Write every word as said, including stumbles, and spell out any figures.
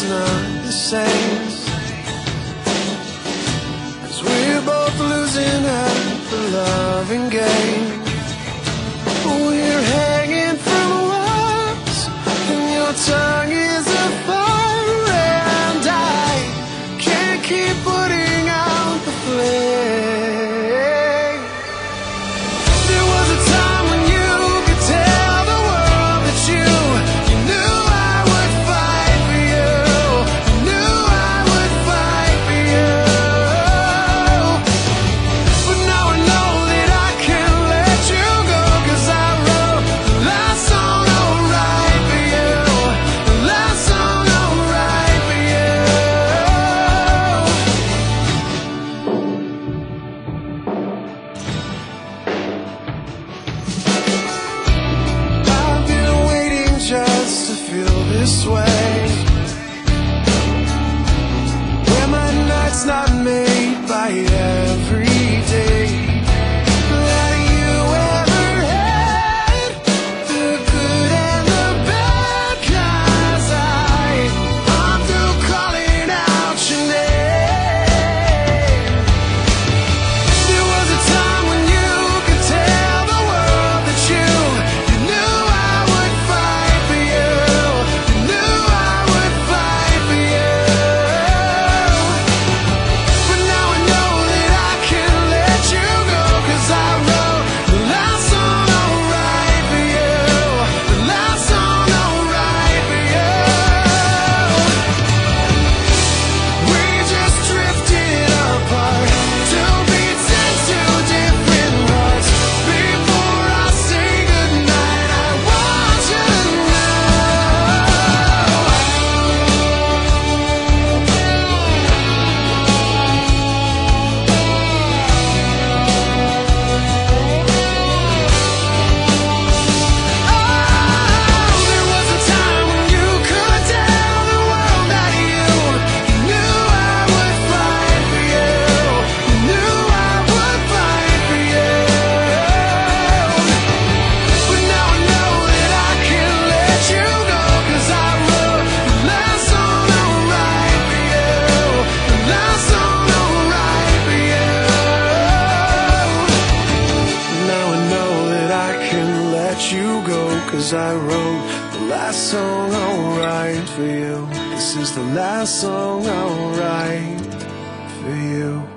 not the same, 'cause we're both losing at the loving game. We're hanging from ropes, and your tongue is a fire, and I can't keep putting out the flame. There was a time when you could tell the world that you, you knew I would fight for you, you knew I would fight for you. But now I know that I can't let you go, 'cause I wrote the last song I'll write for you, the last song I'll write for you. I've been waiting just to feel this way, where my night's not made by every day that you ever had, the good and the bad, 'cause I, I'm through calling out your name. There was a time when you could tell the world that you, you knew I would fight for you, you knew I would fight for you. But now I know that I can't let you go, 'cause I wrote the last song I'll write for you, the last song I'll write for you. We just drifted apart, two beats and two different hearts. Before I say goodnight, I want you to there was a time when you could tell the world that you, you knew I would fight for you, you knew I would fight for you. But now I know that I can't let you go, 'cause I wrote the last song I'll write for you, the last song I'll write for you. Now I know that I can let you go, 'cause I wrote the last song I'll write for you. This is the last song I'll write for you.